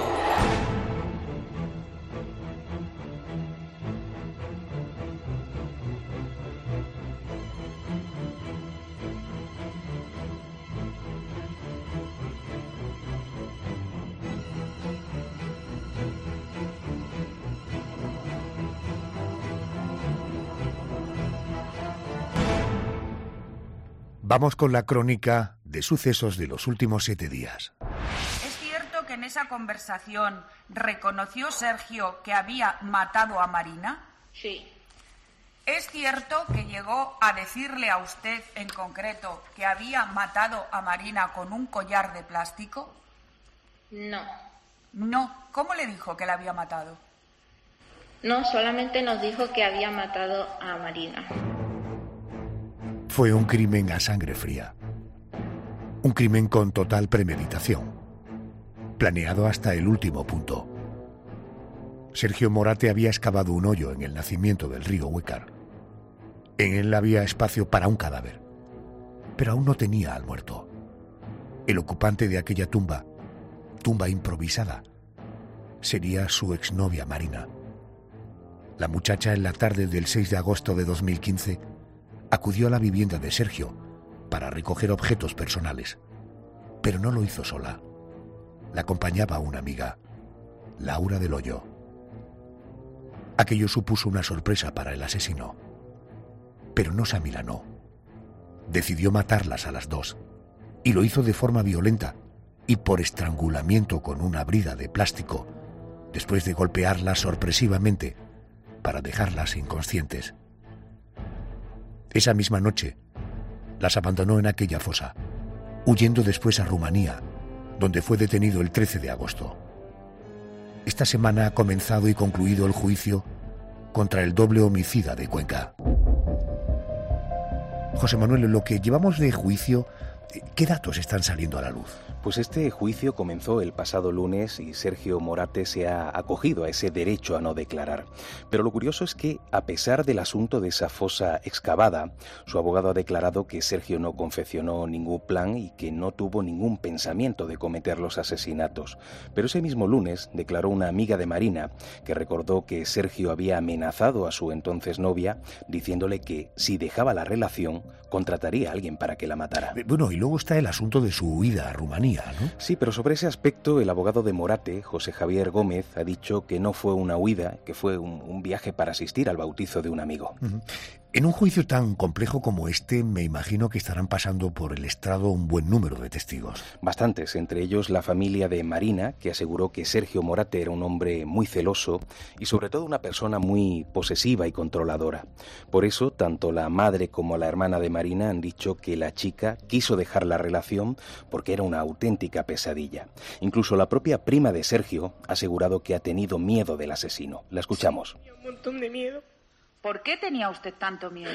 Vamos con la crónica de sucesos de los últimos 7 días. ¿Es cierto que en esa conversación reconoció Sergio que había matado a Marina? Sí. ¿Es cierto que llegó a decirle a usted en concreto que había matado a Marina con un collar de plástico? No. No. ¿Cómo le dijo que la había matado? No, solamente nos dijo que había matado a Marina. Fue un crimen a sangre fría. Un crimen con total premeditación. Planeado hasta el último punto. Sergio Morate había excavado un hoyo en el nacimiento del río Huécar. En él había espacio para un cadáver. Pero aún no tenía al muerto. El ocupante de aquella tumba improvisada, sería su exnovia Marina. La muchacha en la tarde del 6 de agosto de 2015 acudió a la vivienda de Sergio para recoger objetos personales, pero no lo hizo sola. La acompañaba una amiga, Laura del Hoyo. Aquello supuso una sorpresa para el asesino, pero no se amilanó. Decidió matarlas a las dos, y lo hizo de forma violenta y por estrangulamiento con una brida de plástico, después de golpearlas sorpresivamente para dejarlas inconscientes. Esa misma noche, las abandonó en aquella fosa, huyendo después a Rumanía, donde fue detenido el 13 de agosto. Esta semana ha comenzado y concluido el juicio contra el doble homicida de Cuenca. José Manuel, en lo que llevamos de juicio, ¿qué datos están saliendo a la luz? Pues este juicio comenzó el pasado lunes y Sergio Morate se ha acogido a ese derecho a no declarar. Pero lo curioso es que, a pesar del asunto de esa fosa excavada, su abogado ha declarado que Sergio no confeccionó ningún plan y que no tuvo ningún pensamiento de cometer los asesinatos. Pero ese mismo lunes declaró una amiga de Marina que recordó que Sergio había amenazado a su entonces novia diciéndole que si dejaba la relación contrataría a alguien para que la matara. Bueno, y luego está el asunto de su huida a Rumanía, ¿no? Sí, pero sobre ese aspecto el abogado de Morate, José Javier Gómez, ha dicho que no fue una huida, que fue un viaje para asistir al bautizo de un amigo. Uh-huh. En un juicio tan complejo como este, me imagino que estarán pasando por el estrado un buen número de testigos. Bastantes, entre ellos la familia de Marina, que aseguró que Sergio Morate era un hombre muy celoso y sobre todo una persona muy posesiva y controladora. Por eso, tanto la madre como la hermana de Marina han dicho que la chica quiso dejar la relación porque era una auténtica pesadilla. Incluso la propia prima de Sergio ha asegurado que ha tenido miedo del asesino. La escuchamos. Un montón de miedo. ¿Por qué tenía usted tanto miedo?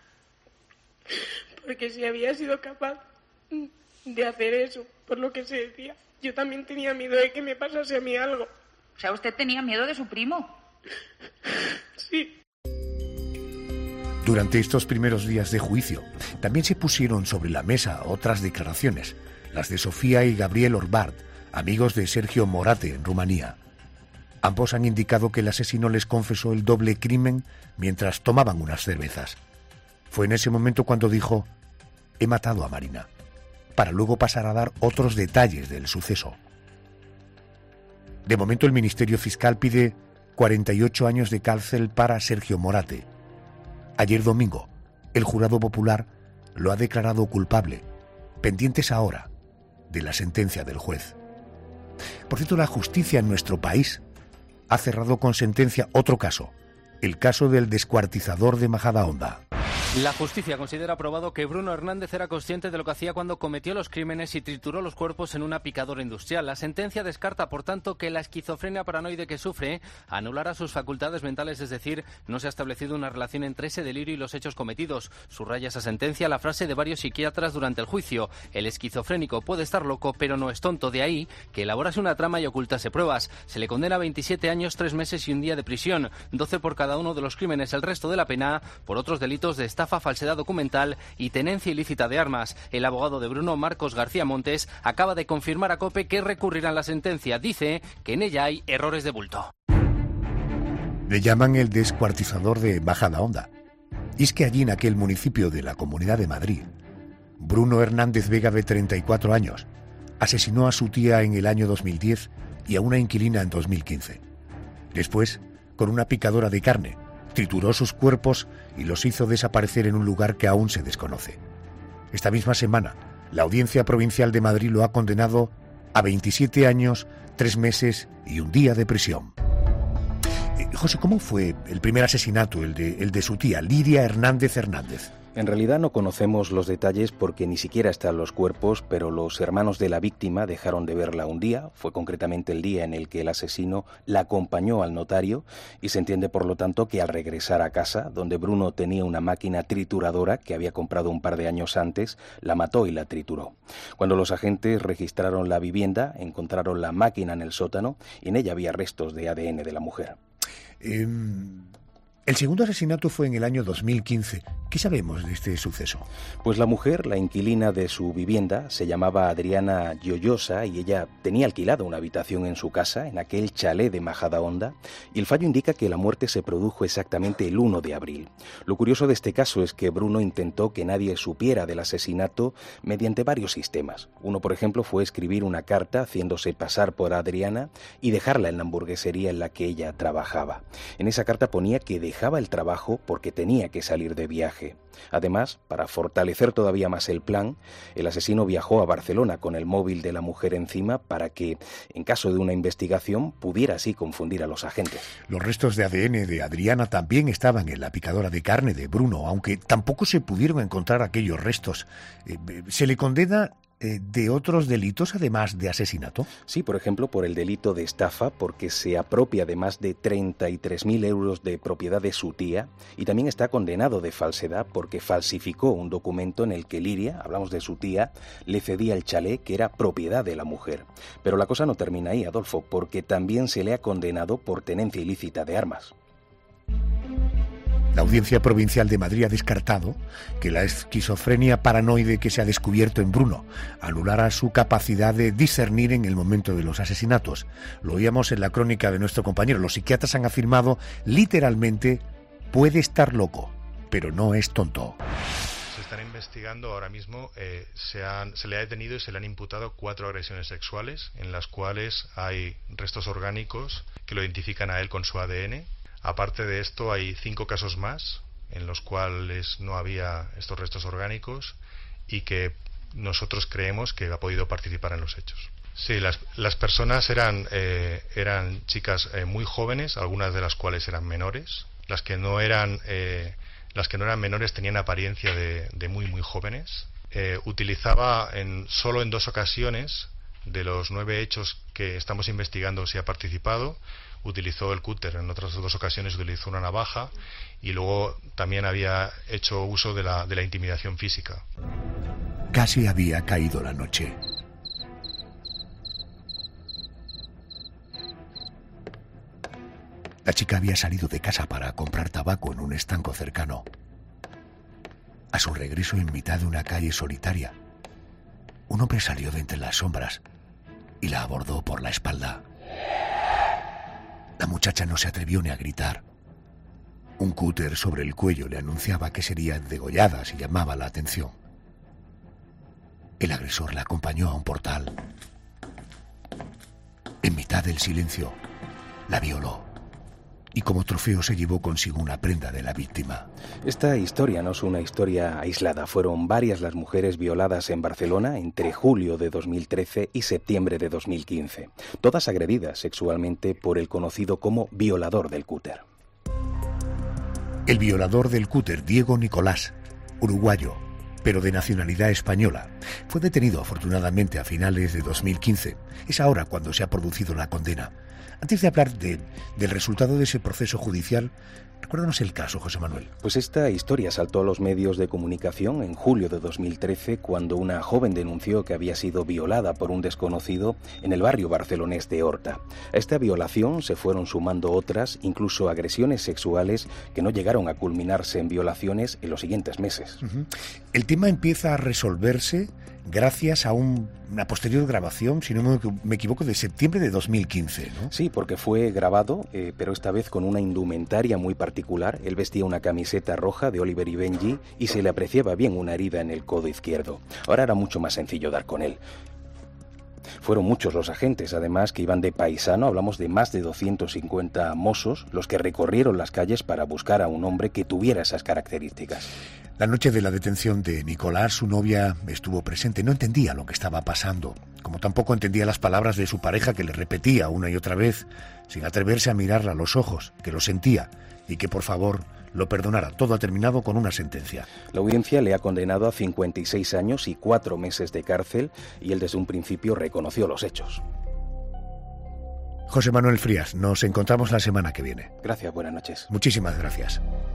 Porque si había sido capaz de hacer eso, por lo que se decía, yo también tenía miedo de que me pasase a mí algo. O sea, ¿usted tenía miedo de su primo? Sí. Durante estos primeros días de juicio, también se pusieron sobre la mesa otras declaraciones, las de Sofía y Gabriel Orbart, amigos de Sergio Morate en Rumanía. Ambos han indicado que el asesino les confesó el doble crimen mientras tomaban unas cervezas. Fue en ese momento cuando dijo: «He matado a Marina», para luego pasar a dar otros detalles del suceso. De momento el Ministerio Fiscal pide 48 años de cárcel para Sergio Morate. Ayer domingo, el jurado popular lo ha declarado culpable, pendientes ahora de la sentencia del juez. Por cierto, la justicia en nuestro país ha cerrado con sentencia otro caso, el caso del descuartizador de Majadahonda. La justicia considera probado que Bruno Hernández era consciente de lo que hacía cuando cometió los crímenes y trituró los cuerpos en una picadora industrial. La sentencia descarta, por tanto, que la esquizofrenia paranoide que sufre anulara sus facultades mentales, es decir, no se ha establecido una relación entre ese delirio y los hechos cometidos. Subraya esa sentencia la frase de varios psiquiatras durante el juicio: el esquizofrénico puede estar loco, pero no es tonto. De ahí que elaborase una trama y ocultase pruebas. Se le condena a 27 años, 3 meses y un día de prisión, 12 por cada uno de los crímenes. El resto de la pena por otros delitos de estafa, falsedad documental y tenencia ilícita de armas. El abogado de Bruno, Marcos García Montes, acaba de confirmar a COPE que recurrirán la sentencia. Dice que en ella hay errores de bulto. Le llaman el descuartizador de Majadahonda. Y es que allí, en aquel municipio de la Comunidad de Madrid, Bruno Hernández Vega, de 34 años, asesinó a su tía en el año 2010 y a una inquilina en 2015. Después, con una picadora de carne, trituró sus cuerpos y los hizo desaparecer en un lugar que aún se desconoce. Esta misma semana, la Audiencia Provincial de Madrid lo ha condenado a 27 años, 3 meses y un día de prisión. José, ¿cómo fue el primer asesinato, el de su tía, Lidia Hernández Hernández? En realidad no conocemos los detalles porque ni siquiera están los cuerpos, pero los hermanos de la víctima dejaron de verla un día. Fue concretamente el día en el que el asesino la acompañó al notario y se entiende por lo tanto que al regresar a casa, donde Bruno tenía una máquina trituradora que había comprado un par de años antes, la mató y la trituró. Cuando los agentes registraron la vivienda, encontraron la máquina en el sótano y en ella había restos de ADN de la mujer. El segundo asesinato fue en el año 2015. ¿Qué sabemos de este suceso? Pues la mujer, la inquilina de su vivienda, se llamaba Adriana Lloyosa y ella tenía alquilada una habitación en su casa, en aquel chalet de Majadahonda, y el fallo indica que la muerte se produjo exactamente el 1 de abril. Lo curioso de este caso es que Bruno intentó que nadie supiera del asesinato mediante varios sistemas. Uno, por ejemplo, fue escribir una carta haciéndose pasar por Adriana y dejarla en la hamburguesería en la que ella trabajaba. En esa carta ponía que dejaba el trabajo porque tenía que salir de viaje. Además, para fortalecer todavía más el plan, el asesino viajó a Barcelona con el móvil de la mujer encima para que, en caso de una investigación, pudiera así confundir a los agentes. Los restos de ADN de Adriana también estaban en la picadora de carne de Bruno, aunque tampoco se pudieron encontrar aquellos restos. ¿Se le condena de otros delitos además de asesinato? Sí, por ejemplo, por el delito de estafa, porque se apropia de más de 33.000 euros de propiedad de su tía, y también está condenado de falsedad porque falsificó un documento en el que Lidia, hablamos de su tía, le cedía el chalet que era propiedad de la mujer. Pero la cosa no termina ahí, Adolfo, porque también se le ha condenado por tenencia ilícita de armas. La Audiencia Provincial de Madrid ha descartado que la esquizofrenia paranoide que se ha descubierto en Bruno anulara su capacidad de discernir en el momento de los asesinatos. Lo oíamos en la crónica de nuestro compañero. Los psiquiatras han afirmado literalmente: puede estar loco, pero no es tonto. Se están investigando ahora mismo, se le ha detenido y se le han imputado 4 agresiones sexuales en las cuales hay restos orgánicos que lo identifican a él con su ADN. Aparte de esto, hay 5 casos más en los cuales no había estos restos orgánicos y que nosotros creemos que ha podido participar en los hechos. Sí, las personas eran chicas muy jóvenes, algunas de las cuales eran menores. Las que no eran menores tenían apariencia de muy jóvenes. Utilizaba solo en 2 ocasiones de los 9 hechos que estamos investigando si ha participado. Utilizó el cúter, en otras 2 ocasiones utilizó una navaja y luego también había hecho uso de la intimidación física. Casi había caído la noche. La chica había salido de casa para comprar tabaco en un estanco cercano. A su regreso en mitad de una calle solitaria, un hombre salió de entre las sombras y la abordó por la espalda. La muchacha no se atrevió ni a gritar. Un cúter sobre el cuello le anunciaba que sería degollada si llamaba la atención. El agresor la acompañó a un portal. En mitad del silencio, la violó y como trofeo se llevó consigo una prenda de la víctima. Esta historia no es una historia aislada. Fueron varias las mujeres violadas en Barcelona entre julio de 2013 y septiembre de 2015. Todas agredidas sexualmente por el conocido como violador del cúter. El violador del cúter, Diego Nicolás, uruguayo, pero de nacionalidad española, fue detenido afortunadamente a finales de 2015. Es ahora cuando se ha producido la condena. Antes de hablar del resultado de ese proceso judicial, recuérdanos el caso, José Manuel. Pues esta historia saltó a los medios de comunicación en julio de 2013, cuando una joven denunció que había sido violada por un desconocido en el barrio barcelonés de Horta. A esta violación se fueron sumando otras, incluso agresiones sexuales, que no llegaron a culminarse en violaciones en los siguientes meses. El tema empieza a resolverse gracias a una posterior grabación, si no me equivoco, de septiembre de 2015, ¿no? Sí, porque fue grabado, pero esta vez con una indumentaria muy particular. Él vestía una camiseta roja de Oliver y Benji y se le apreciaba bien una herida en el codo izquierdo. Ahora era mucho más sencillo dar con él. Fueron muchos los agentes, además, que iban de paisano. Hablamos de más de 250 mozos, los que recorrieron las calles para buscar a un hombre que tuviera esas características. La noche de la detención de Nicolás, su novia estuvo presente. No entendía lo que estaba pasando, como tampoco entendía las palabras de su pareja, que le repetía una y otra vez, sin atreverse a mirarla a los ojos, que lo sentía y que por favor lo perdonara. Todo ha terminado con una sentencia. La audiencia le ha condenado a 56 años y 4 meses de cárcel, y él desde un principio reconoció los hechos. José Manuel Frías, nos encontramos la semana que viene. Gracias, buenas noches. Muchísimas gracias.